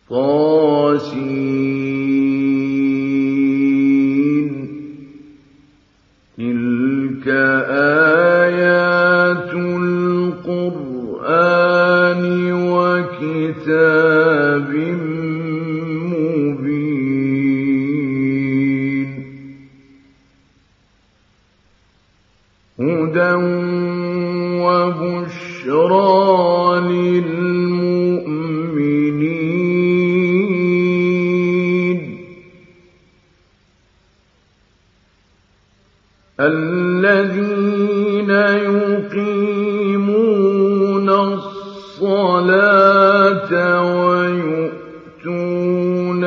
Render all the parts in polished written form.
طس. تلك آيات القرآن وكتاب مبين. هدى وبشرى للمؤمنين الذين يقيمون الصلاة ويؤتون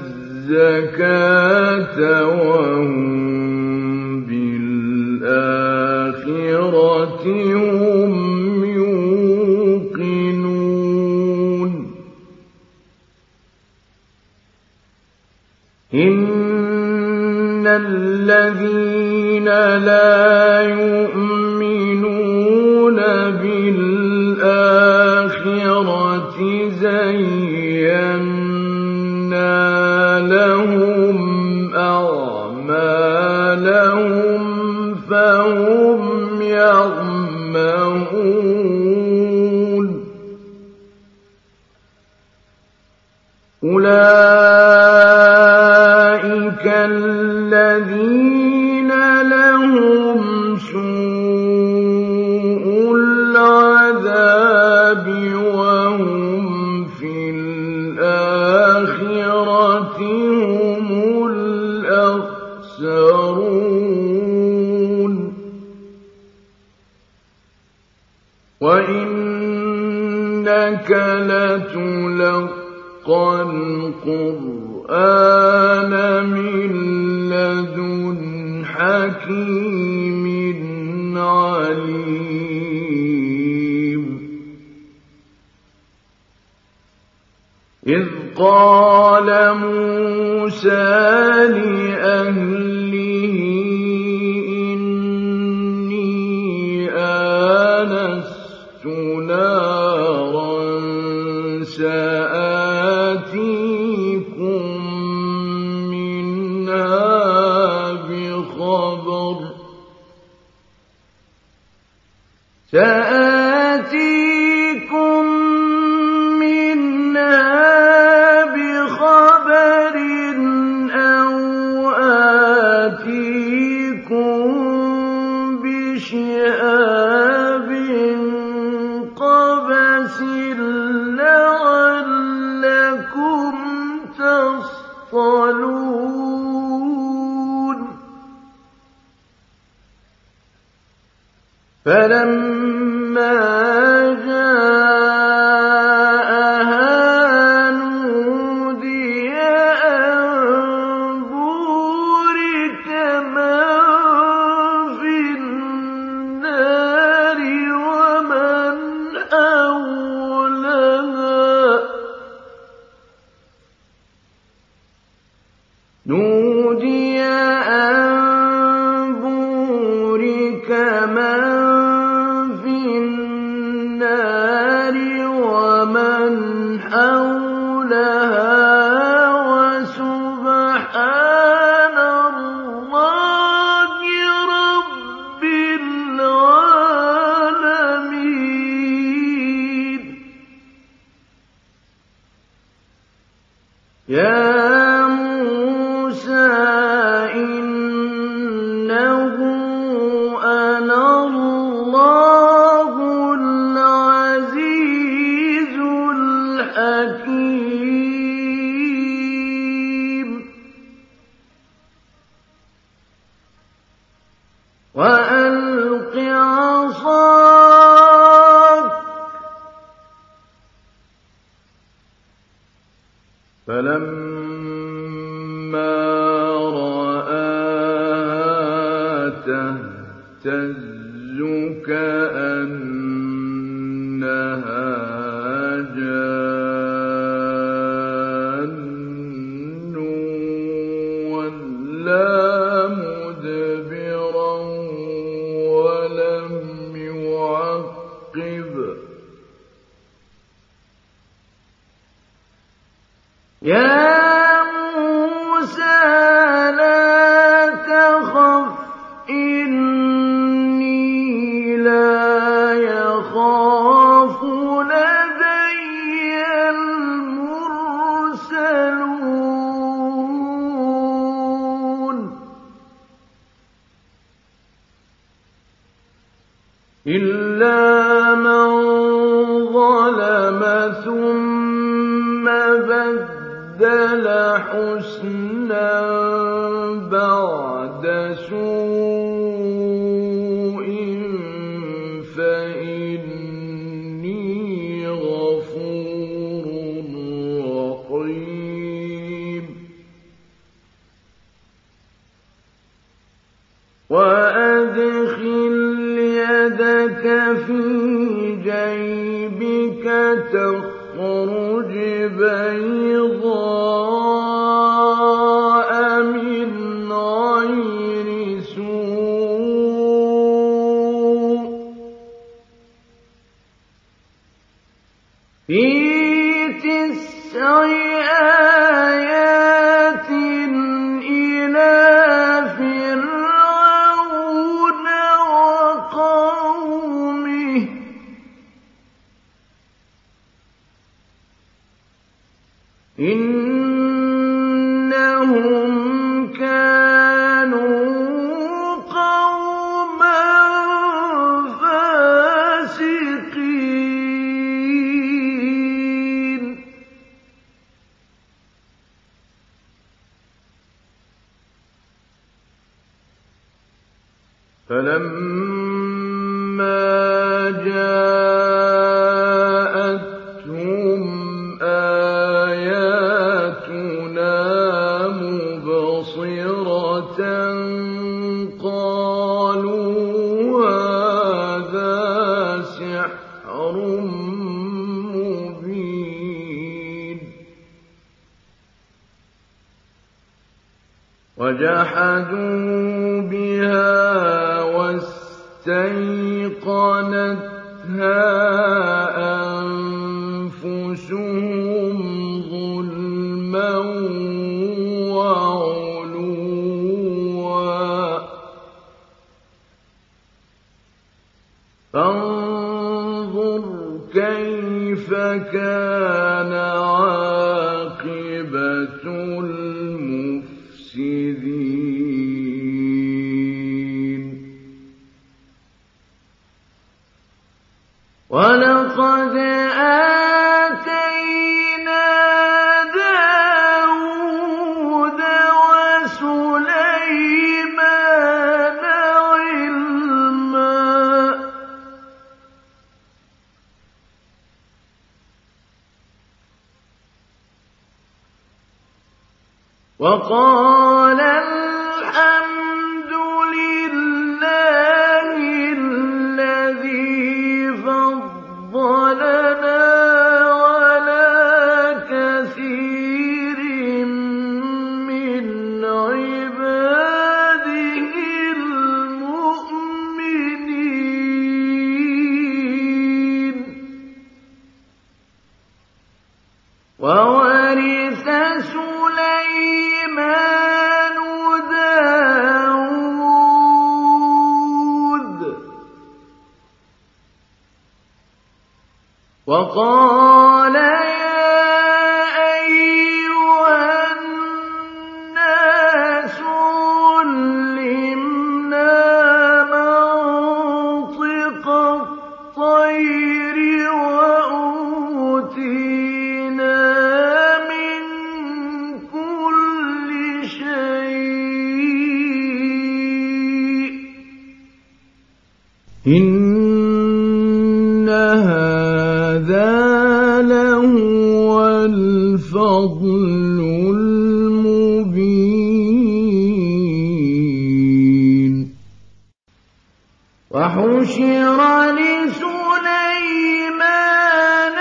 الزكاة وهم بالآخرة هم يوقنون. إن الذين لا يؤمنون بالآخرة زينا لهم أعمالهم فهم يعمهون. أولئك الذين لهم سوء العذاب وهم في الآخرة هم الأخسرون. وإنك لتلقى القرآن من لدن حكيم عليم. إذ قال موسى لأهله إني آنست نارا سآتيكم منها بخبر أو آتيكم بشهاب قبس لعلكم تصطلون. فلما جاءها نودي أن بورك من في النار ومن حولها. نودي أن بورك من في النار ومن حولها وسبحان الله رب العالمين. يا موسى إنه أنا الله العزيز الحكيم. وألق عصاك فلما رآها تهتز كأنها جان ولا مدبرا ولم يعقب يا موسى لا تخف إني لا يخاف لدي المرسلون إلا من ظلم ثم بدل حسنا بعد سوء فإني غفور رحيم وأدخل يدك في جيبك تخرج بيضاء من غير سوء في 9 آيات إلى فرعون وقومه إنهم كانوا قوما فاسقين فلما جاءتهم آياتنا مبصرة قالوا هذا سحر مبين وجحدوا بها واستيقنتها أنفسهم ظلما وعلوا فانظر كيف كان عاقبة المفسدين ولقد آتينا داود وسليمان علما وقال الحمد لله الذي فضلنا على كثير من عباده المؤمنين وورث سليمان داود وقال يا أيها الناس علمنا منطق الطير وأوتينا من كل شيء إن هذا لهو الفضل المبين وحشر لسليمان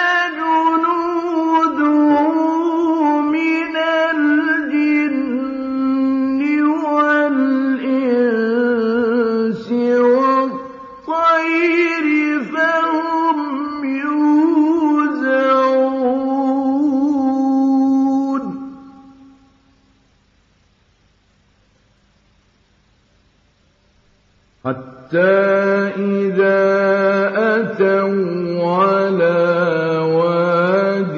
جنوده من الجن والإنس والطير فهم يوزعون إذا أتوا على واد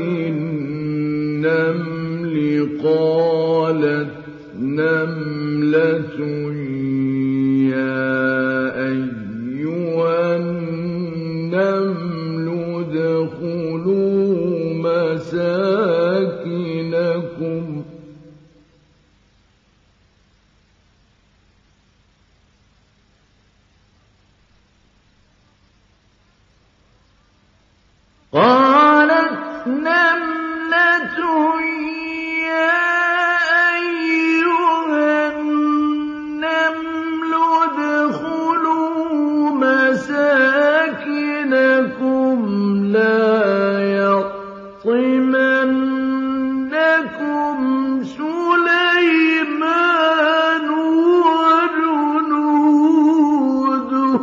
النمل قالت نملة يا أيها النمل ادخلوا مساكنكم قالت نملة يا أيها النمل ادخلوا مساكنكم لا يحطمنكم سليمان وجنوده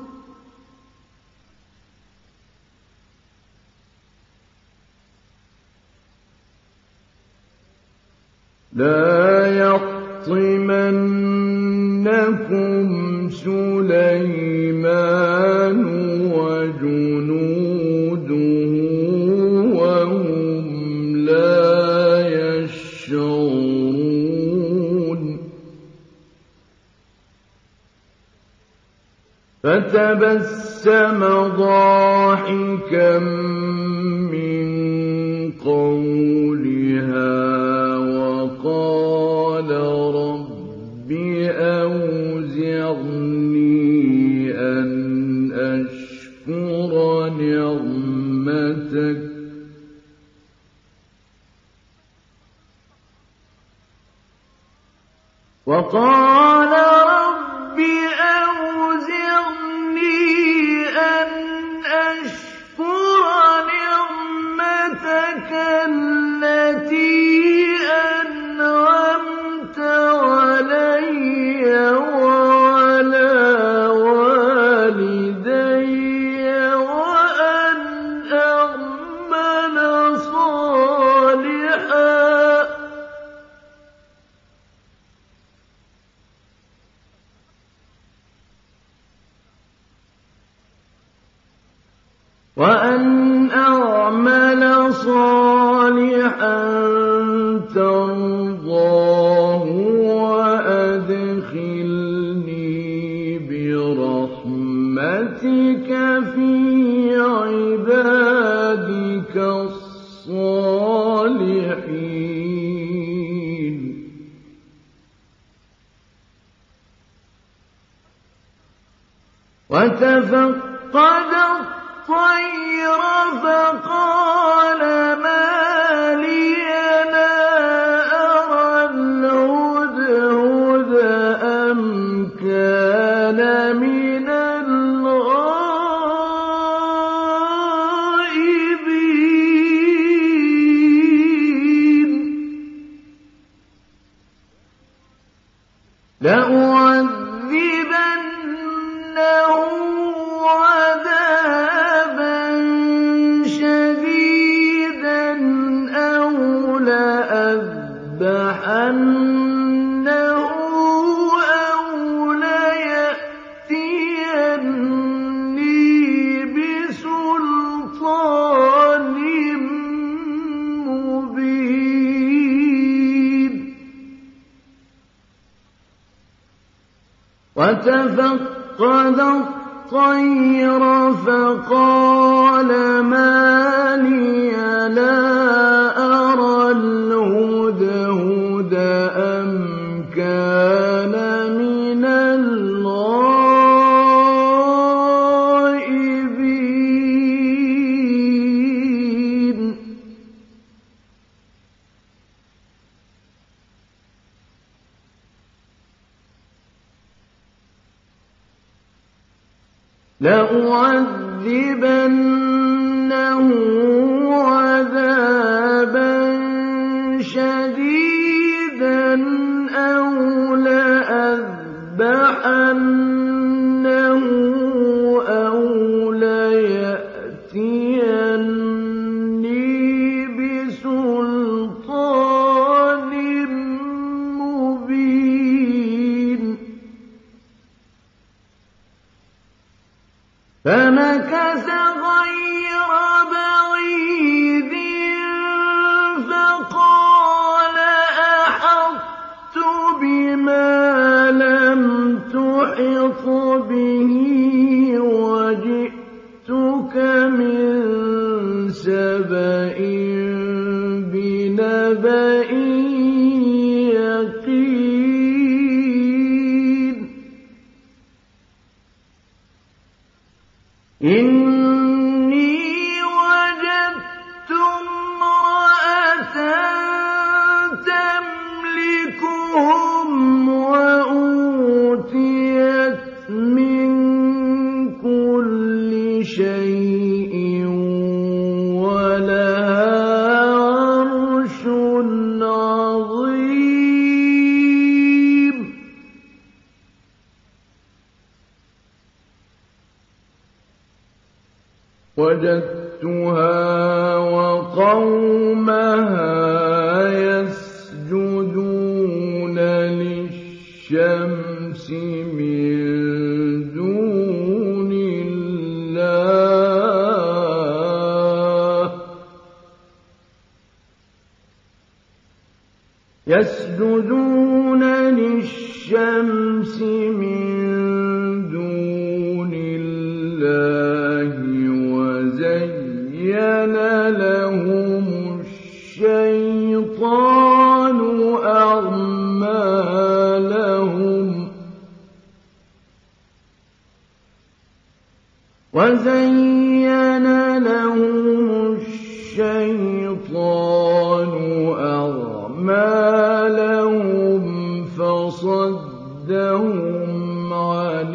وهم لا يشعرون فتبسم ضاحكا من قولها وقال رب أوزعني أن أشكر نعمتك التي أنعمت علي وعلى والدي وأن أعمل صالحا ترضاه وأدخلني برحمتك في عبادك الصالحين وتفقد الطير فقال ما لي لا أرى الهدهد أم كان من الغائبين لأعذبنه عذابا شديدا أو لأذبحنه أو ليأتيني بسلطان مبين وتفقد الطير فقال ما لي لا أرى الهدهد أم كان من الغائبين لأعذبنه عذابا شديدا أو لأذبحنه أو ليأتيني بسلطان مبين أحط به وجئتك من سبأ بنبأ يقين إني وجدت امرأة تملكهم وأوتيت من كل شيء ولها عرش عظيم وجدتها وقومها يسجدون للشمس من دون الله وزين لهم الشيطان أعمالهم فصدهم عن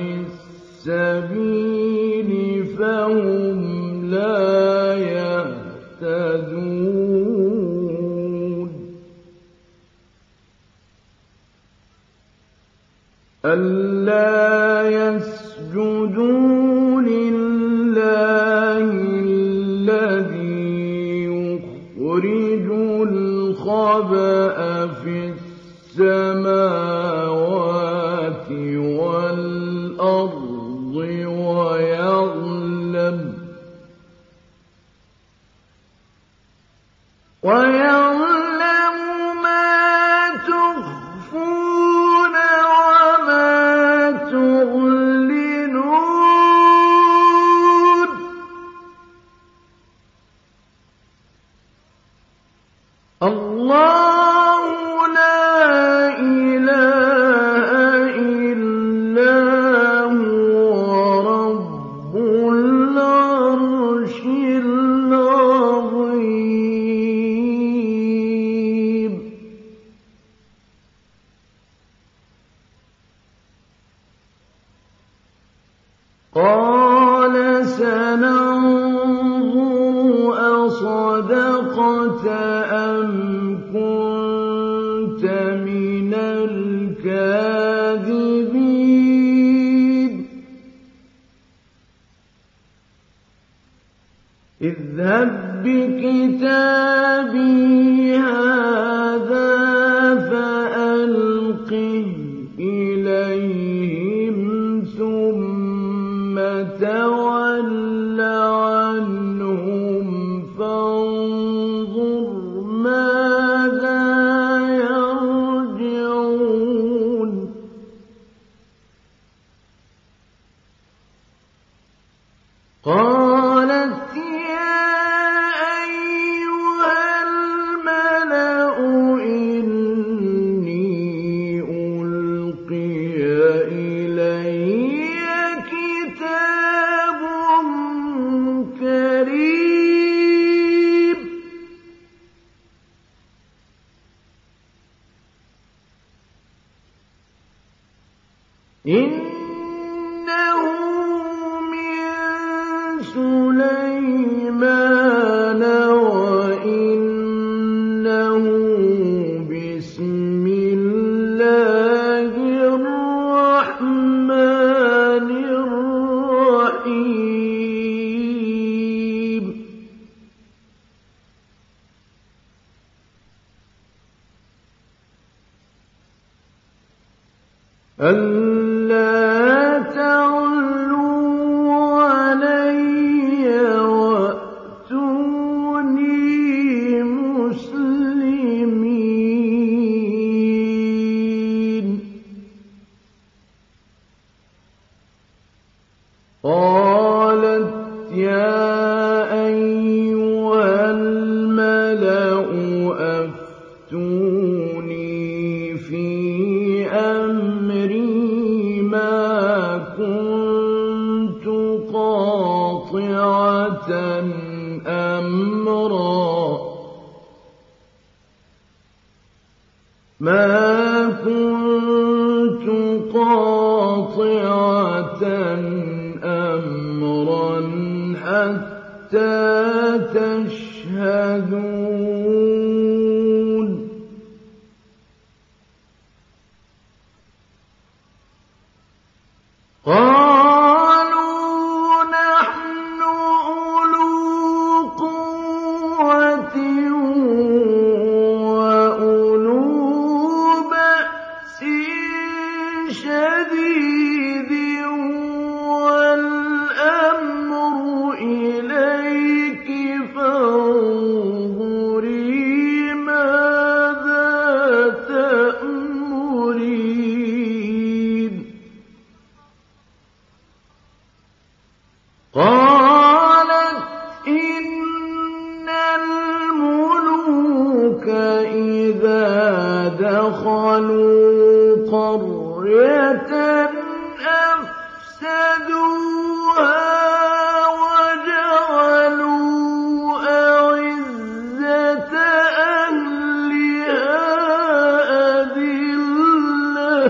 السبيل فهم لا يهتدون ألا يسجدوا لله الذي يخرج الخبأ في السماوات والأرض ويعلم ما تخفون وما تعلنون الله لا إله إلا هو رب العرش العظيم قال سننظر أصدقت أم كنت من الكاذبين اذهب بكتابي هذا فألقه إليهم ثم تول عنهم فانظر ماذا يرجعون قالت يا أيها الملأ إني ألقي إلي كتاب كريم إنه من سليمان وإنه بسم الله الرحمن الرحيم ألا تعلوا علي وأتوني مسلمين أفتوني في أمري ما كنت قاطعة أمرا حتى تشهدون قالوا نحن أولو قوة وأولو بأس شديد والأمر إليك فانظري ماذا تأمرين قالت إن الملوك إذا دخلوا قرية أفسدوها وجعلوا أعزة أهلها أذلة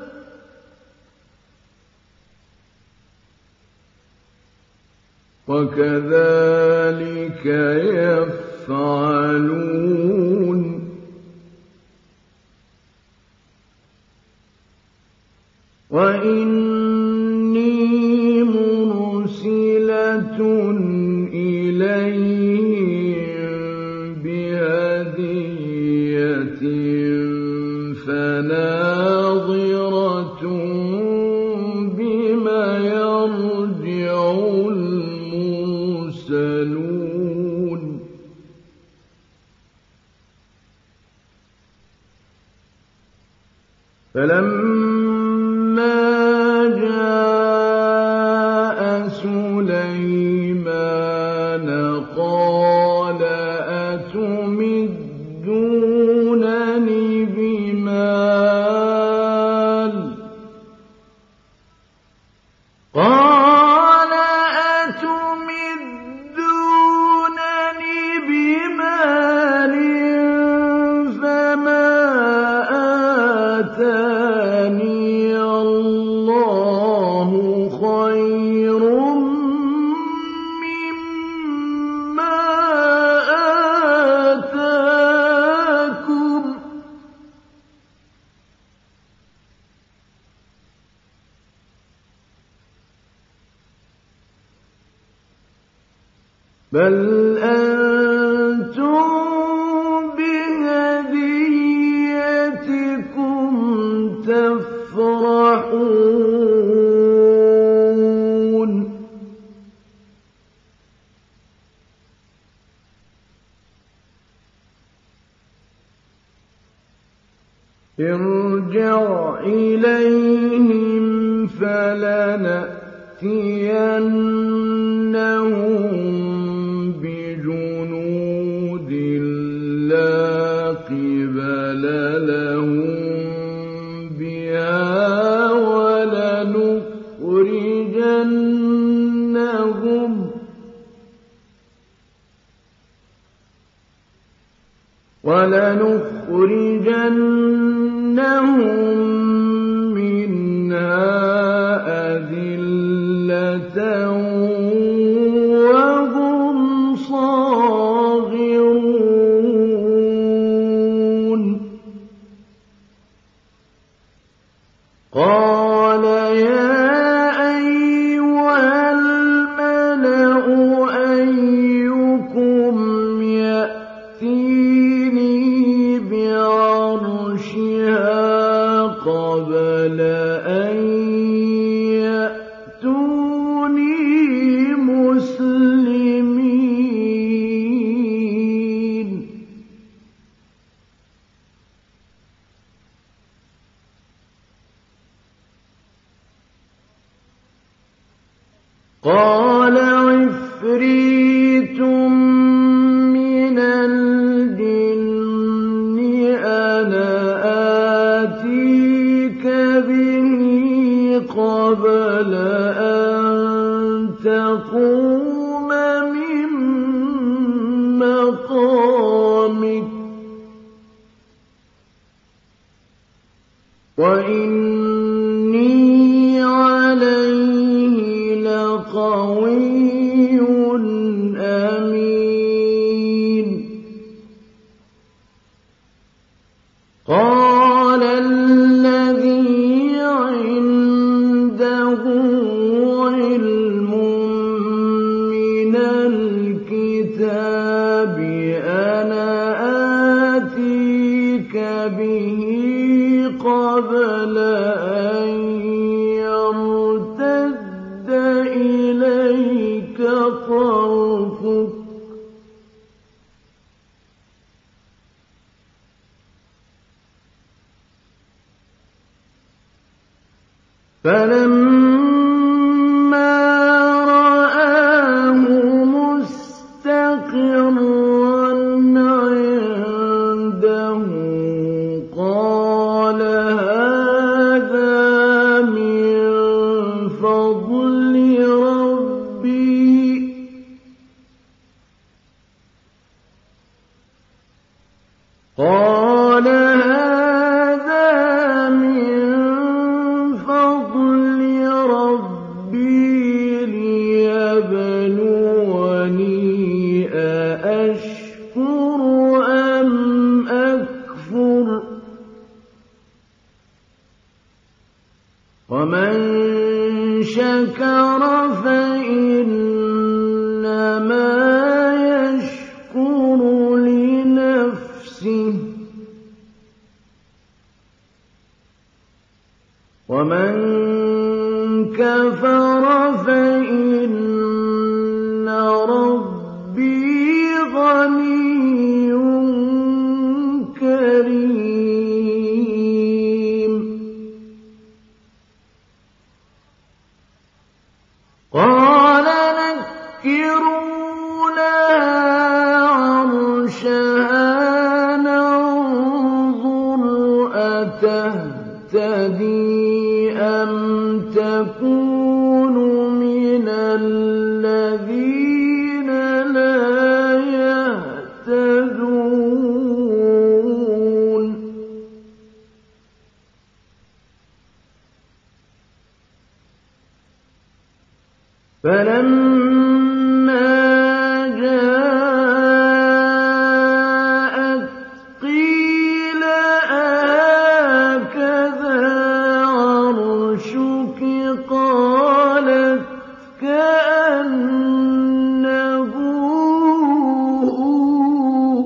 وكذلك يفعلون وإني مرسلة إليهم بهدية فناظرة بما يرجع المرسلون فلما جاء سليمان قال أتمدونني بمال قال أتمدونني بمال فما آتاني الله خير مما آتاكم بل أنتم بهديتكم تفرحون ارجع إليهم فلنأتينهم بجنود لا قبل لهم بها ولنخرجنهم منها أذلة وهم صاغرون قال يا أيها الملأ أيكم يأتيني بعرشها قبل أن يأتوني مسلمين قال عفريت من الجن وَإِنِّي عَلَيْهِ لَقَوِيٌّ أَمِينٌ. قَالَ الَّذِي عِندَهُ عِلْمٌ مِّنَ الْكِتَابِ أَنَا آتِيكَ بِهِ قَبْلَ أَن يَرْتَدَّ إِلَيْكَ طَرْفُكَ ۚ فَلَمَّا رَآهُ مُسْتَقِرًّا عِندَهُ قَالَ هَٰذَا مِن فَضْلِ رَبِّي ۖ لِيَبْلُوَنِي أَأَشْكُرُ أَمْ أَكْفُرُ ۖ وَمَن شَكَرَ فَإِنَّمَا يَشْكُرُ لِنَفْسِهِ ۖ وَمَن كَفَرَ فَإِنَّ رَبِّي غَنِيٌّ كَرِيمٌ. قَالَ نَكِّرُوا لَهَا عَرْشَهَا نَنظُرْ أَتَهْتَدِي أَمْ تَكُونُ مِنَ الَّذِينَ لَا يَهْتَدُونَ. فَلَمَّا جَاءَتْ قِيلَ أَهَٰكَذَا عَرْشُكِ ۖ قَالَتْ كَأَنَّهُ هُوَ ۚ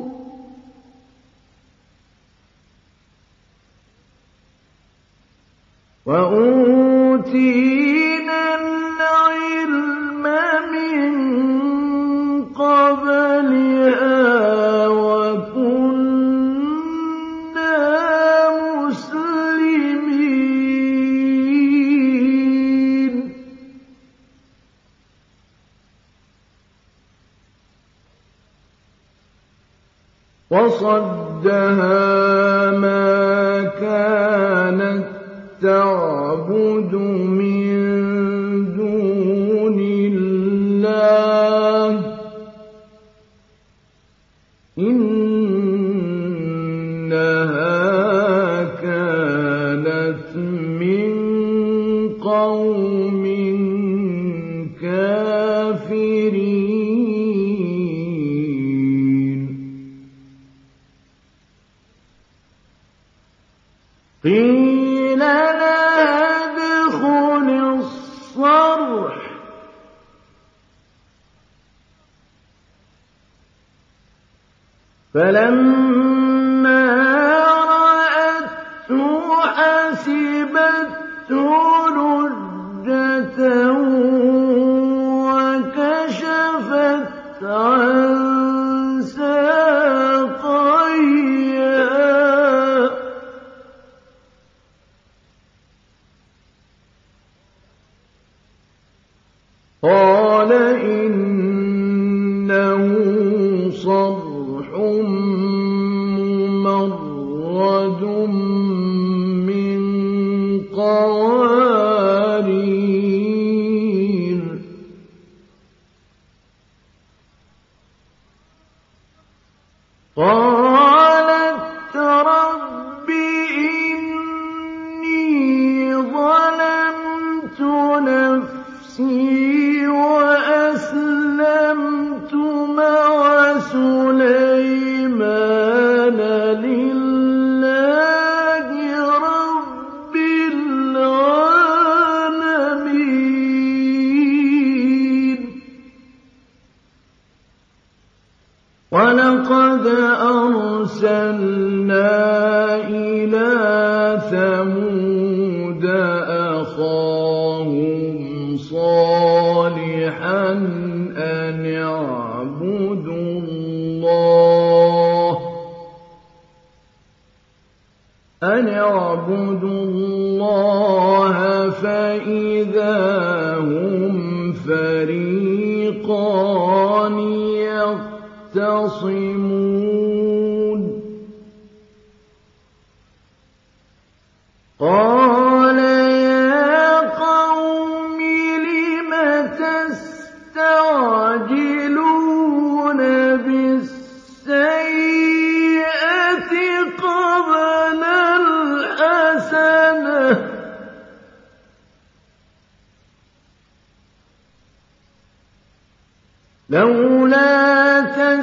وَأُوتِينَا الْعِلْمَ مِن قَبْلِهَا وَكُنَّا مُسْلِمِينَ. وَصَدَّهَا مَا كَانَت تَّعْبُدُ مِن دُونِ اللَّهِ ۖ إِنَّهَا كَانَتْ مِن قَوْمٍ كَافِرِينَ. قِيلَ لَهَا ادْخُلِي الصَّرْحَ ۖ فَلَمَّا رَأَتْهُ حَسِبَتْهُ لُجَّةً وَكَشَفَتْ عَن سَاقَيْهَا ۚ قَالَ إِنَّهُ صَرْحٌ أَرْسَلْنَا إِلَىٰ ثَمُودَ أَخَاهُمْ صَالِحًا أَنِ اعْبُدُوا اللَّهَ فَإِذَا هُمْ فَرِيقَانِ يَخْتَصِمُونَ قَالَ يَا قَوْمِ لِمَ تَسْتَعْجِلُونَ بِالسَّيِّئَةِ قَبْلَ الْحَسَنَةِ ۖ لَوْلَا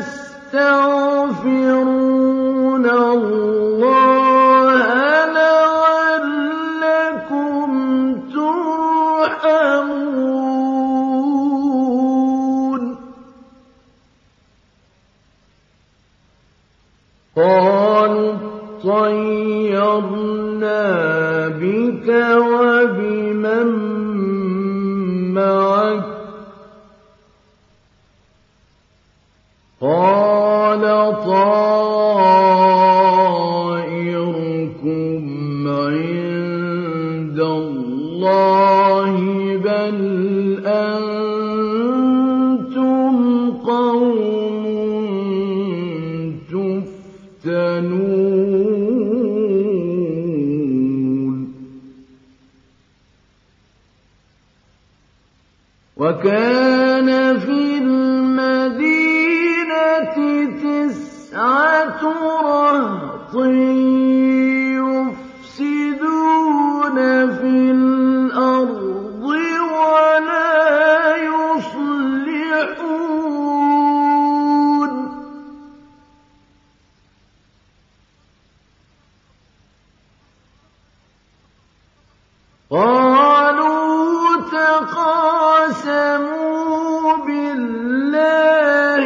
تَسْتَغْفِرُونَ اللَّهَ لَعَلَّكُمْ تُرْحَمُونَ قَالُوا اطَّيَّرْنَا بِكَ وَبِمَن مَّعَكَ ۚ قَالَ طَائِرُكُمْ عِندَ اللَّهِ بَلْ أَنتُمْ قَوْمٌ تُفْتَنُونَ وَكَانَ فِي الْمَدِينَةِ 9 رَهْطٍ يُفْسِدُونَ فِي الْأَرْضِ وَلَا يُصْلِحُونَ قَالُوا تَقَاسَمُوا بِاللَّهِ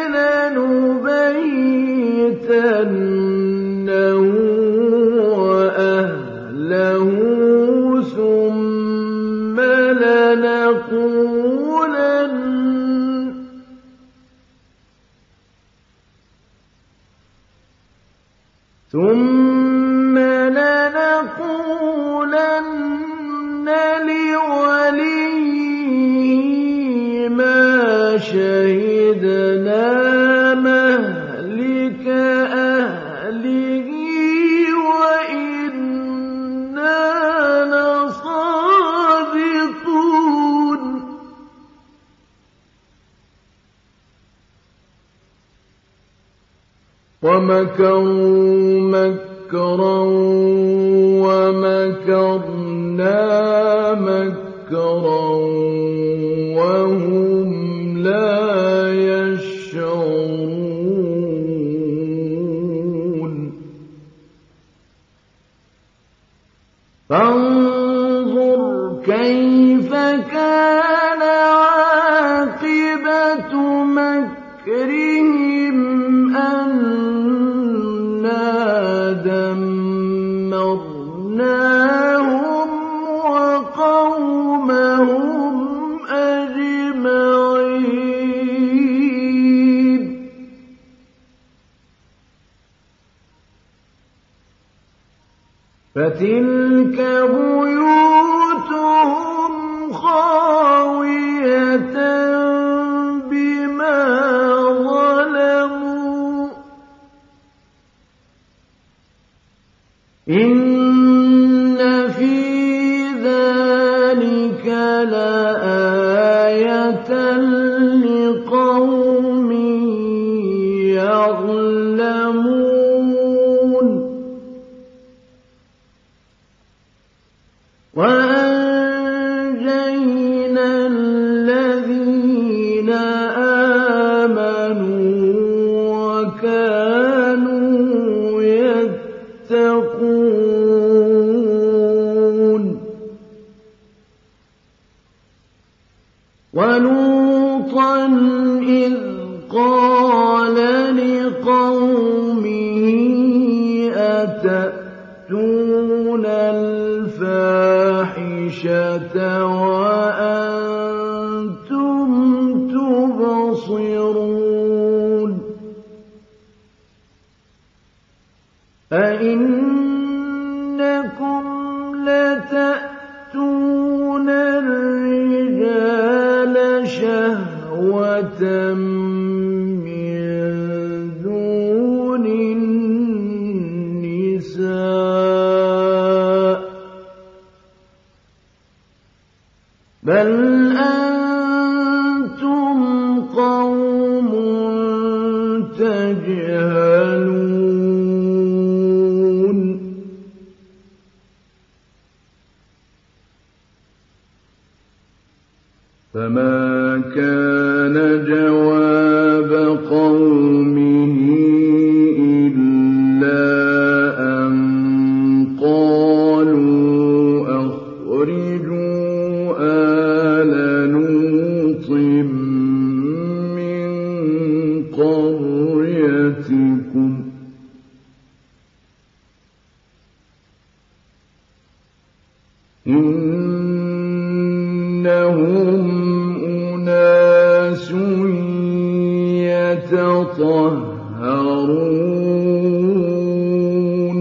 لَنُبَيِّتَنَّهُ وَأَهْلَهُ ثُمَّ لَنَقُولَنَّ لِوَلِيِّهِ مَا شَهِدْنَا مَهْلِكَ أَهْلِهِ وَإِنَّا لَصَادِقُونَ وَمَكَرُوا مَكْرًا وَمَكَرْنَا مَكْرًا وَهُمْ لَا يَشْعُرُونَ فَانظُرْ كَيْفَ كَانَ عَاقِبَةُ مَكْرِهِمْ أَنَّا دَمَّرْنَاهُمْ وَقَوْمَهُمْ أَجْمَعِينَ فَتِلْكَ بُيُوتُهُمْ خَاوِيَةً بِمَا ظَلَمُوا ۗ إِنَّ فِي ذَلِكَ لَآيَةً لِقَوْمٍ يَعْلَمُونَ وَأَنجَيْنَا الَّذِينَ آمَنُوا وَكَانُوا يَتَّقُونَ وَلُوطًا إِذْ قَالَ لِقَوْمِهِ أئنكم لتأتون الرجال شهوة من دون النساء بل أنتم قوم تجهلون فما كان جواب قومه إلا أن قالوا أخرجوا آل لوط من قريتكم إنهم أناس يتطهرون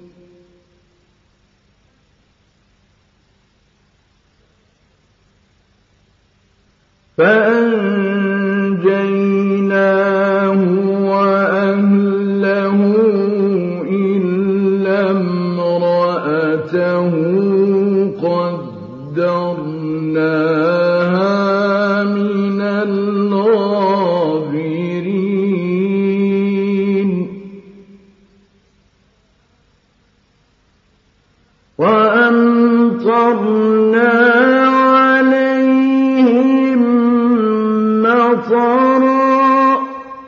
فأنجيناه وأهله إلا امرأته قدرناها من الغابرين وأمطرنا عليهم مطرا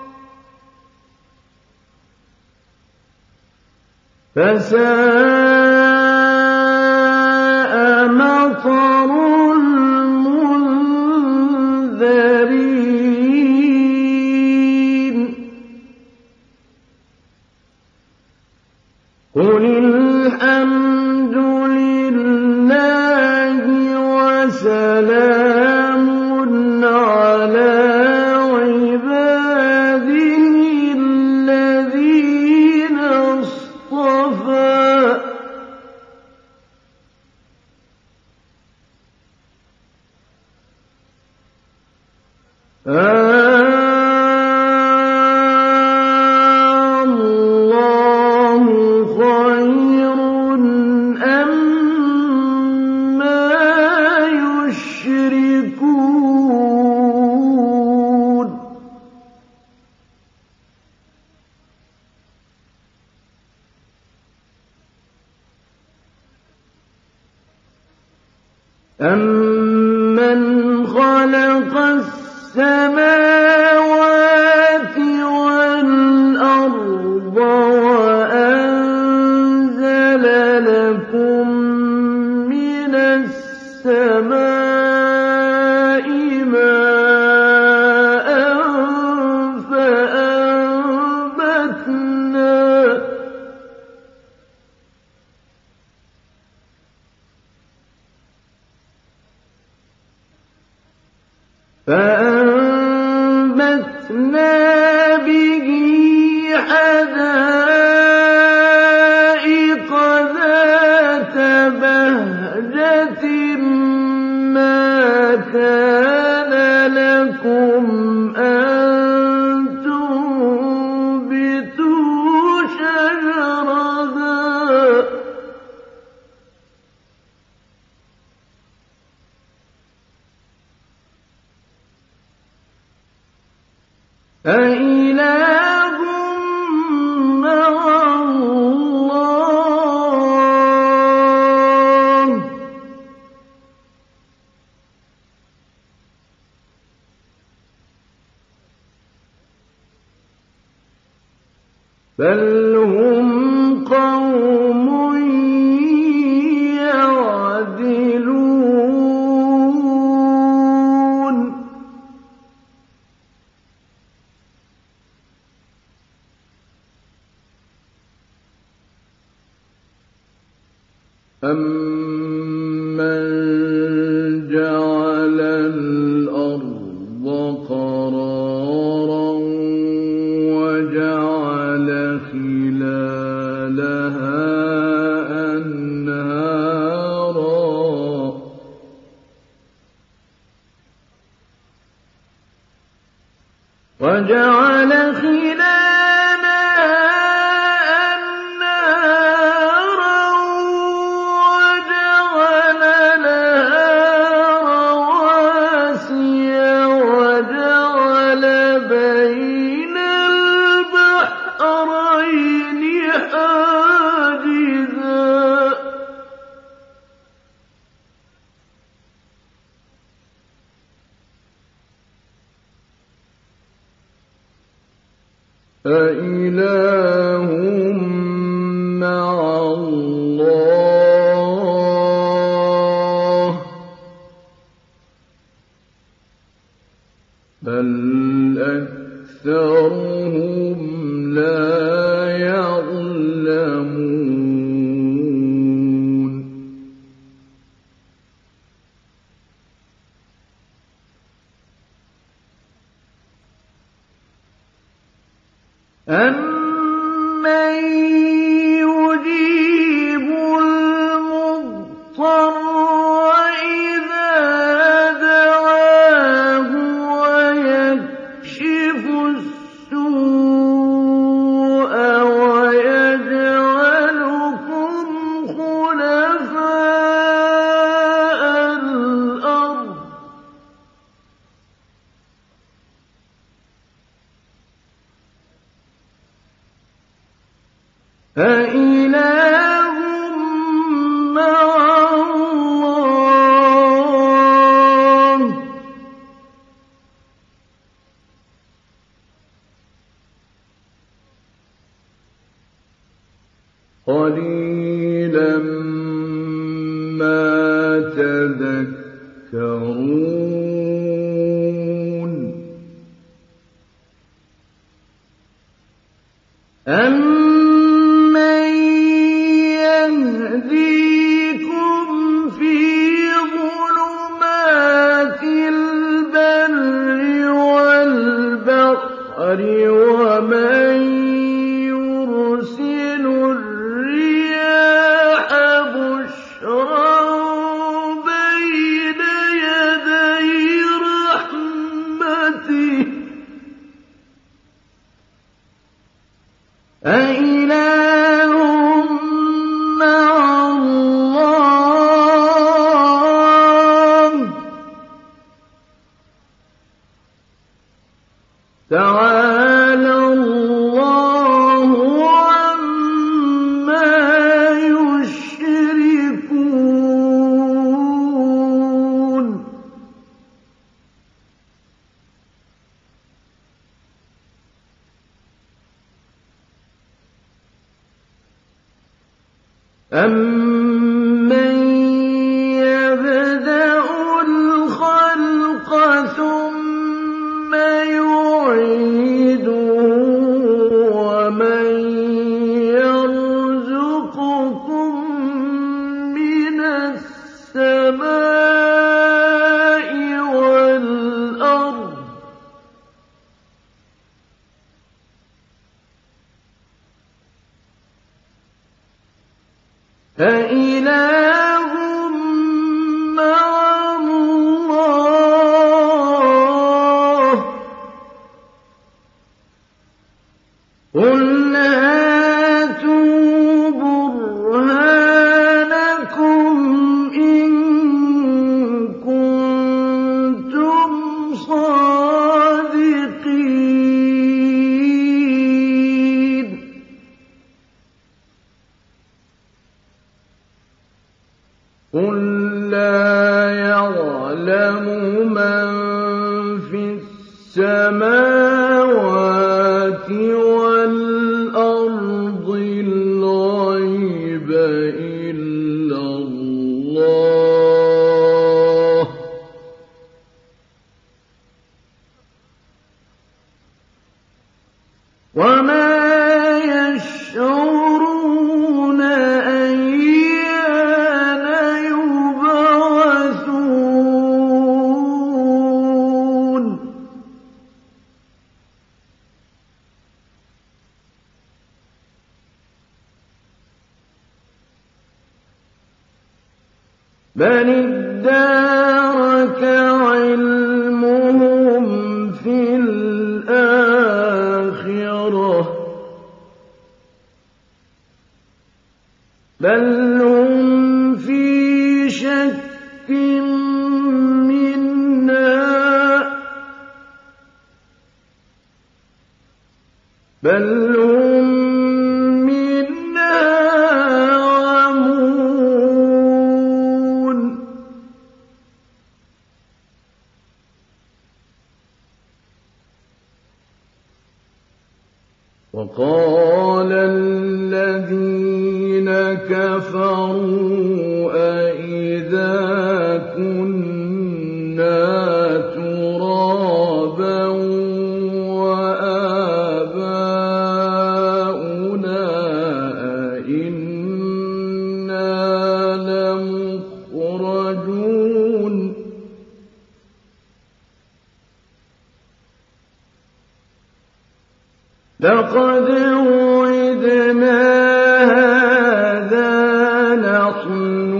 فساء مطر المنذرين قل الحمد لله وسلام على عباده الذين اصطفى الله خير أما يشركون أَمَّنْ خَلَقَ السَّمَاوَاتِ وَالْأَرْضَ وَأَنزَلَ لَكُم مِّنَ السَّمَاءِ مَاءً فَأَنبَتْنَا بِهِ حَدَائِقَ ذَاتَ بَهْجَةٍ مَّا كَانَ لَكُمْ أَن تُنبِتُوا شَجَرَهَا أَإِلَٰهٌ مَّعَ اللَّهِ ۚ بَلْ هُمْ قَوْمٌ يَعْدِلُونَ أَمَّن جَعَلَ الْأَرْضَ قَرَارًا وَجَعَلَ خِلَالَهَا وجعل خلالها أنهارا وجعل لها رواسي وجعل بين البحرين حاجزا أإله مع الله بل أكثرهم لا يعلمون أَمَّن يُجِيبُ الْمُضْطَرَّ إِذَا دَعَاهُ وَيَكْشِفُ السُّوءَ وَيَجْعَلُكُمْ خُلَفَاءَ الْأَرْضِ أإله مع الله قليلا ما تذكرون أَمَّن يَهْدِيكُمْ فِي ظُلُمَاتِ الْبَرِّ وَالْبَحْرِ وَمَن يُرْسِلُ الرِّيَاحَ بُشْرًا بَيْنَ يَدَيْ رَحْمَتِهِ أإله مع الله تعالى الله عما يشركون أَمَّن يَبْدَأُ الْخَلْقَ ثُمَّ يُعِيدُهُ وَمَن يَرْزُقُكُم مِّنَ السَّمَاءِ وَالْأَرْضِ أإله مع الله قُلْ هَاتُوا بُرْهَانَكُمْ إِن كُنتُمْ صَادِقِينَ قُل لَّا يَعْلَمُ مَن فِي السَّمَاوَاتِ وَالْأَرْضِ الْغَيْبَ إِلَّا اللَّهُ وَمَا يَشْعُرُونَ أَيَّانَ يُبْعَثُونَ بَلِ ادَّارَكَ عِلْمُهُمْ فِي الْآخِرَةِ بل هم في شك منها بل هم منها عمون وقال الذين كفروا أئذا كنا ترابا وآباؤنا أئنا لمخرجون لقد وعدنا هذا نحن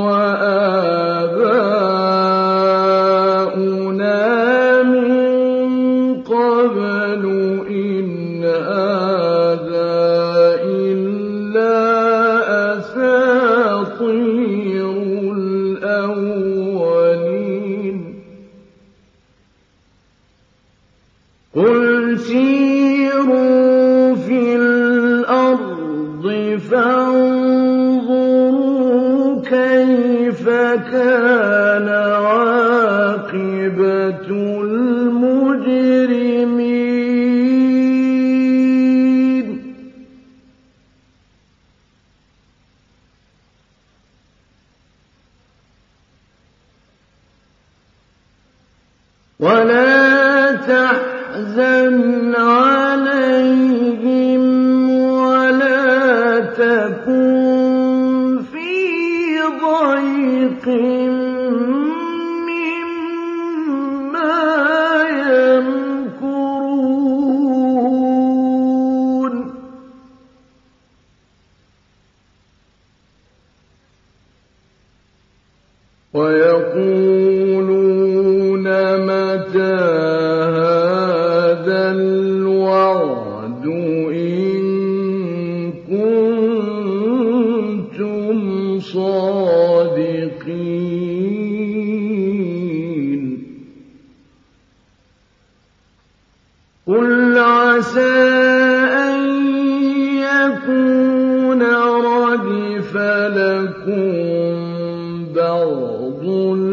وآباؤنا من قبل إن هذا إلا أساطير الأولين قل سيروا في الأرض فانظروا كيف كان عاقبة المجرمين ولا تحزن عليهم ولا تكن في ضيق مما يمكرون ويقولون متى هذا الوعد إن كنتم صادقين قل عسى أن يكون ردف لكم بعض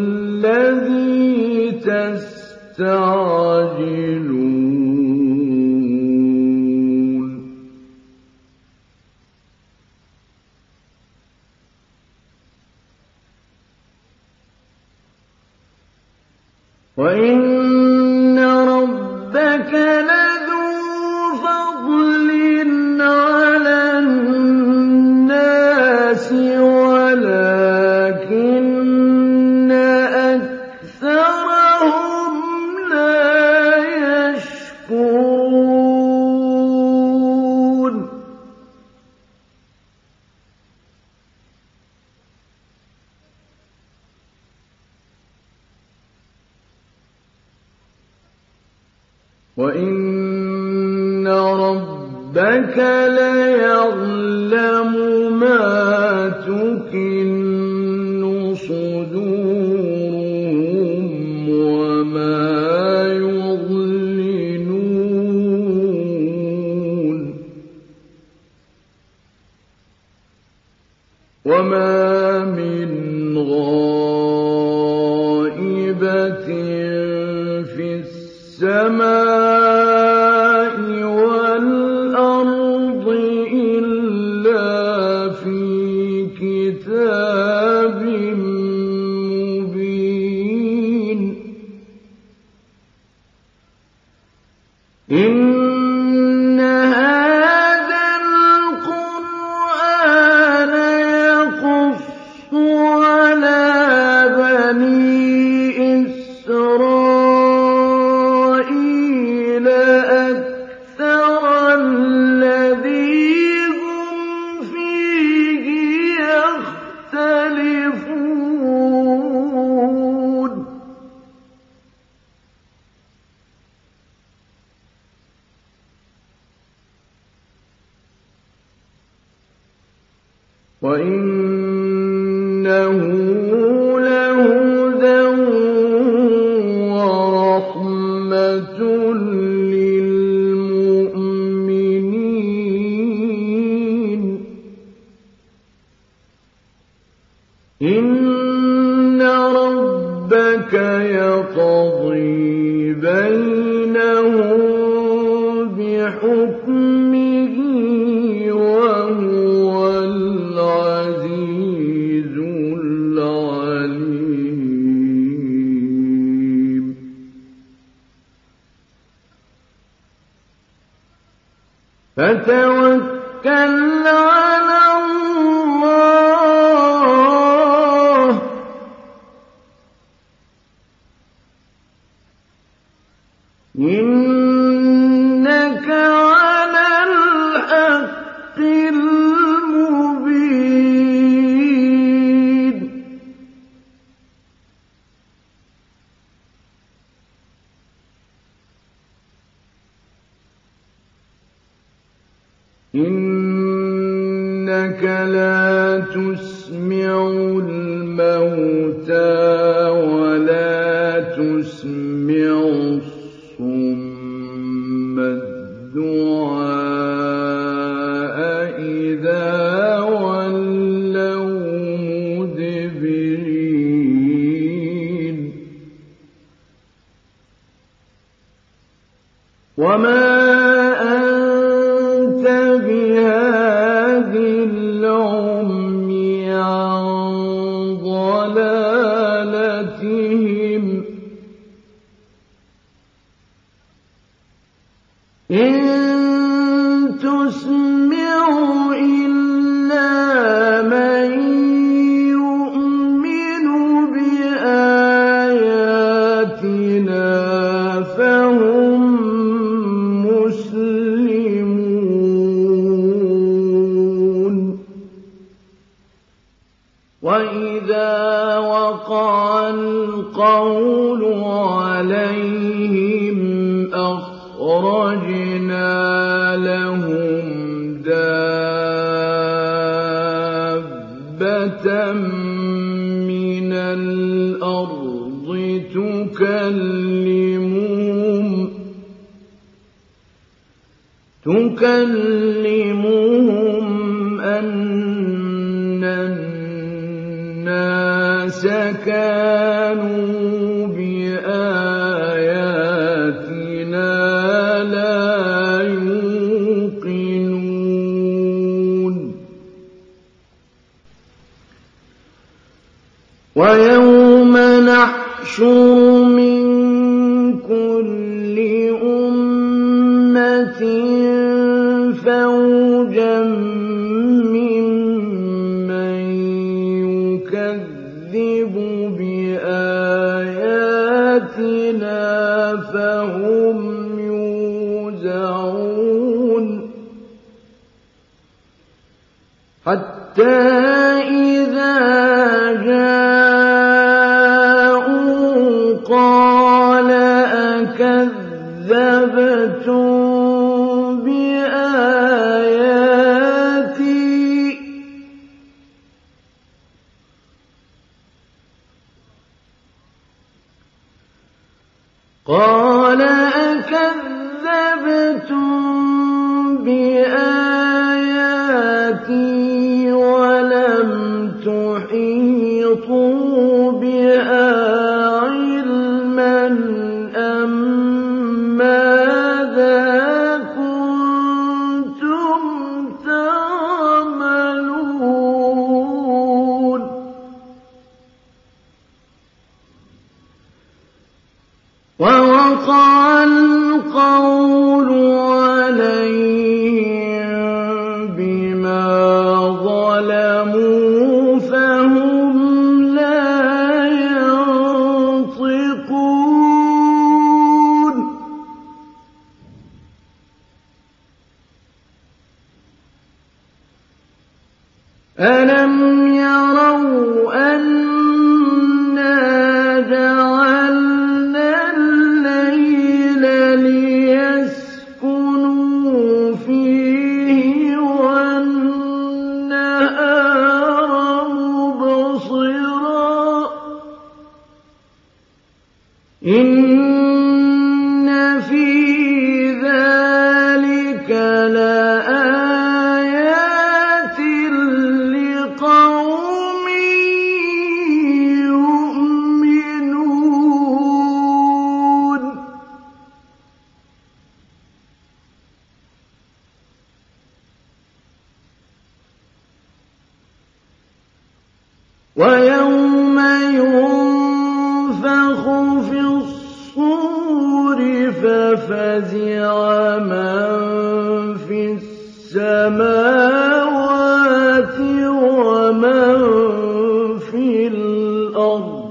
الذي تستعجلون وإن ربك لذو فضل على الناس ولكن أكثرهم لا يشكرون وإن ربك ليعلم ما تكن صدورهم وما يعلنون وما من غائبة في السماء والأرض إلا في كتاب مبين إن هذا القرآن يقص على بني إسرائيل وَإِنَّهُ لَهُدًى وَرَحْمَةٌ لِّلْمُؤْمِنِينَ إِنَّ رَبَّكَ يَقْضِي بَيْنَهُم بِحُكْمِهِ وَهُوَ الْعَزِيزُ الْعَلِيمُ فَتَوَكَّلْ عَلَى اللَّهِ ۖ إِنَّكَ عَلَى الْحَقِّ الْمُبِينِ إِنَّكَ لَا تُسْمِعُ الْمَوْتَىٰ وَلَا تُسْمِعُ الصُّمَّ الدُّعَاءَ إِذَا وَلَّوْا مُدْبِرِينَ وَمَا أَنتَ بِهَادِ الْعُمْيِ عَن ضَلَالَتِهِمْ ۖ إِن تُسْمِعُ إِلَّا مَن يُؤْمِنُ بِآيَاتِنَا فَهُم مُّسْلِمُونَ وَإِذَا وَقَعَ الْقَوْلُ عَلَيْهِمْ أَخْرَجْنَا لَهُمْ دَابَّةً مِّنَ الْأَرْضِ تُكَلِّمُهُمْ أَنَّ النَّاسَ كَانُوا بِآيَاتِنَا لَا يُوقِنُونَ وَيَوْمَ نَحْشُرُ مِن كُلِّ أُمَّةٍ فَوْجًا مِّمَّن يُكَذِّبُ بِآيَاتِنَا فَهُمْ يُوزَعُونَ حَتَّىٰ إِذَا جَاءُوا قَالَ أَكَذَّبْتُم بِآيَاتِي ۖ قَالَ أَكَذَّبْتُم بِآيَاتِي وَلَمْ تُحِيطُوا بِهَا عِلْمًا أَمَّاذَا كُنتُمْ تَعْمَلُونَ وَوَقَعَ الْقَوْلُ عَلَيْهِم بِمَا ظَلَمُوا فَهُمْ لَا يَنطِقُونَ أَلَمْ يَرَوْا أَنَّا جَعَلْنَا اللَّيْلَ لِيَسْكُنُوا فِيهِ وَالنَّهَارَ إِنَّ فِي ذَلِكَ لَآيَاتٍ لِقَوْمٍ يُؤْمِنُونَ وَيَوْمَ يُنفَخُ فِي الصُّورِ فَفَزِعَ مَن فِي السَّمَاوَاتِ وَمَن فِي الْأَرْضِ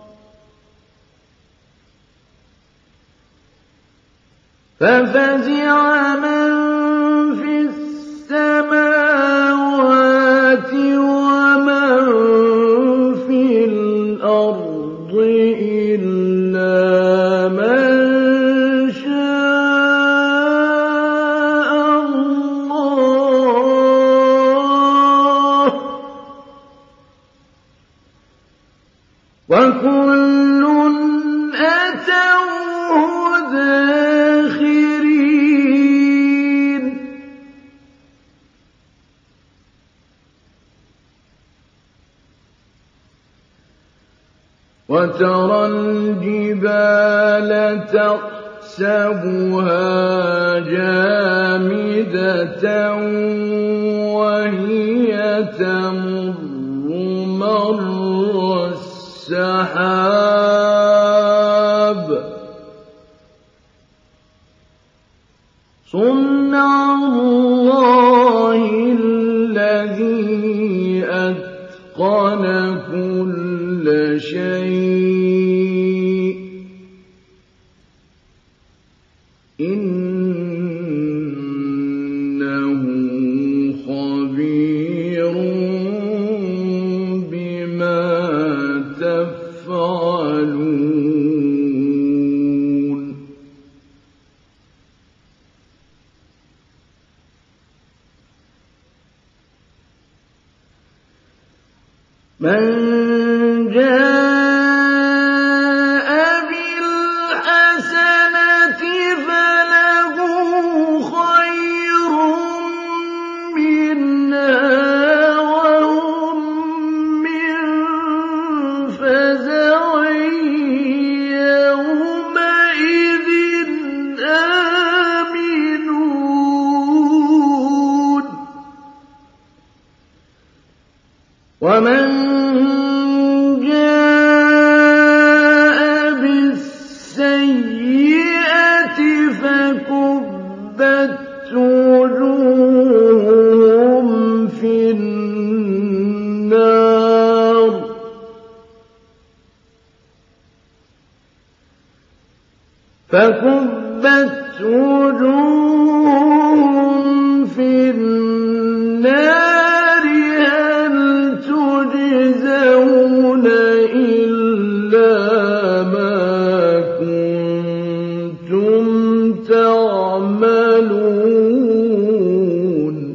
إِلَّا مَن شَاءَ اللَّهُ ۚ وَكُلٌّ أَتَوْهُ دَاخِرِينَ وَتَرَى الْجِبَالَ تَحْسَبُهَا جَامِدَةً وَهِيَ تَمُرُّ مَرَّ السَّحَابِ ۚ صُنْعَ اللَّهِ الَّذِي أَتْقَنَ كُلَّ شَيْءٍ ۚ إِنَّهُ خَبِيرٌ بِمَا تَفْعَلُونَ مَن جَاءَ بِالْحَسَنَةِ فَلَهُ خَيْرٌ مِّنْهَا وَهُم مِّن فَزَعٍ يَوْمَئِذٍ آمِنُونَ وَمَن جَاءَ بِالسَّيِّئَةِ فَكُبَّتْ وُجُوهُهُمْ فِي النَّارِ هَلْ تُجْزَوْنَ إِلَّا مَا كُنتُمْ تَعْمَلُونَ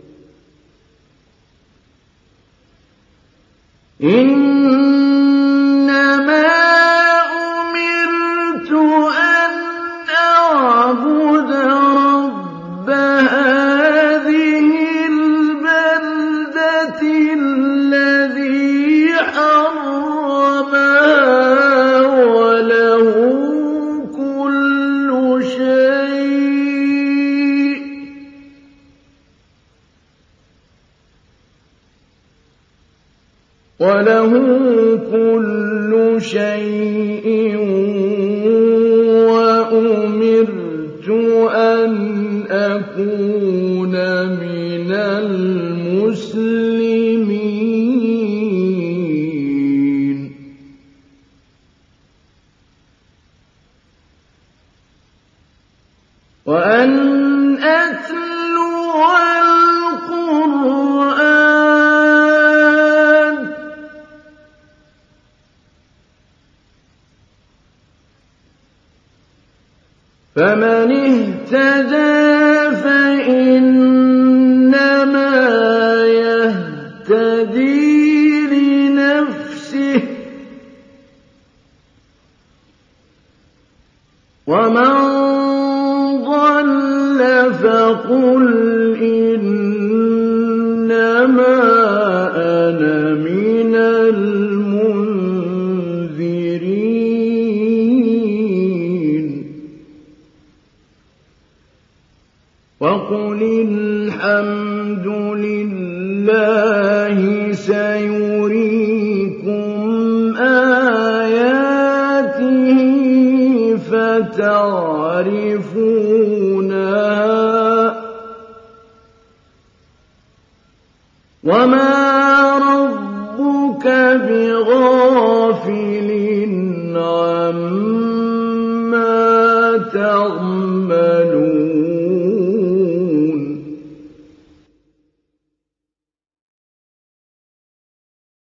إِنَّمَا أُمِرْتُ أَنْ أَعْبُدَ رَبَّ هَٰذِهِ الْبَلْدَةِ الَّذِي حَرَّمَهَا وَلَهُ كُلُّ شَيْءٍ وَأُمِرْتُ أَنْ أَكُونَ مِنَ الْمُسْلِمِينَ وَأَنْ أَتْلُوَ الْقُرْآنَ فَمَنِ اهْتَدَىٰ فَإِنَّمَا يَهْتَدِي لِنَفْسِهِ ۖ ومن ضل فقل إنما أنا من المنذرين وقل الحمد لله سيريكم آياته فتعرفونها وما